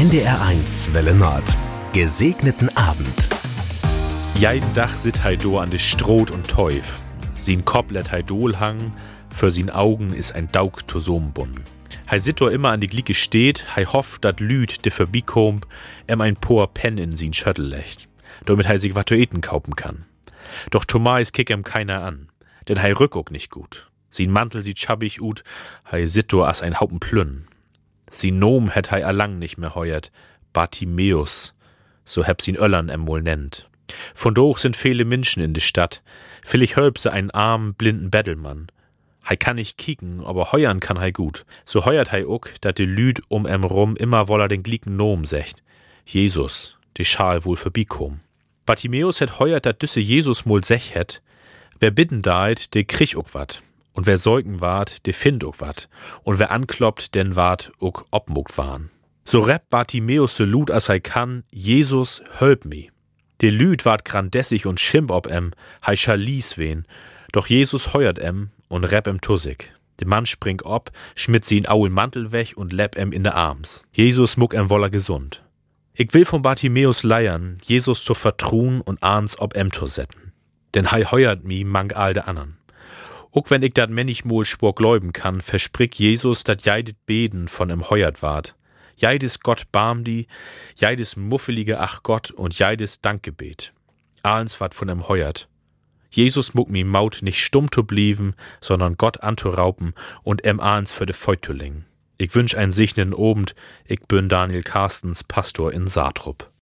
NDR1 Welle Nord. Gesegneten Abend. Jeden Dach sit hei do an de Stroh und Teuf. Sin Kopf let hei dolhang, für sin Augen is ein Daug Tosombun. Hei sit do immer an die Glicke steht, hei hofft, dat Lüd, de verbikommt, ein poor Pen in sin Schöttel lecht, damit hei sich wat zu eten kaufen kann. Doch Thomas kick keiner an, denn hei rück nicht gut. Sin Mantel sieht schabbig ut, hei sit do as ein Haupen Plünn. Sin Nom hätt hei allang nicht mehr heuert, Bartimäus, so heb sin Öllern wohl nennt. Von doch sind viele Menschen in de Stadt, villig hölpse einen armen, blinden Bettelmann. Hei kann nicht kicken, aber heuern kann hei gut. So heuert hei uck, dat de Lüd rum immer woller den glicken Nom secht. Jesus, de Schal wohl verbikom. Bartimäus hätt heuert, dat düsse Jesus mol sech hätt. Wer bitten deit, de krieg uck wat. Und wer säugen ward, de find uck wat. Und wer ankloppt, den ward uck obmuckt waren. So rappt Bartimäus so lud as hei kann, Jesus, hölp mi. De Lüd ward grandessig und schimp ob hei schalies wen. Doch Jesus heuert und rapp tussig. De Mann springt ob, schmidt sie in aulen Mantel weg und lepp in de Arms. Jesus muck woller gesund. Ich will von Bartimäus leiern, Jesus zu vertrun und ahns ob zu setten. Denn hei heuert mi mang all de andern. Ook wenn ich dat männichmol spor gläuben kann, versprick Jesus, dat jeidet Beden von heuert ward. Jeides Gott barm die, jeides muffelige Ach Gott und jeides Dankgebet. Ahns wat von heuert. Jesus muck mi Maut nicht stumm zu blieven, sondern Gott anzuraupen und ahns für de Feut zu lingen. Ich wünsch einen segnenden Abend, ich bin Daniel Carstens, Pastor in Saatrup.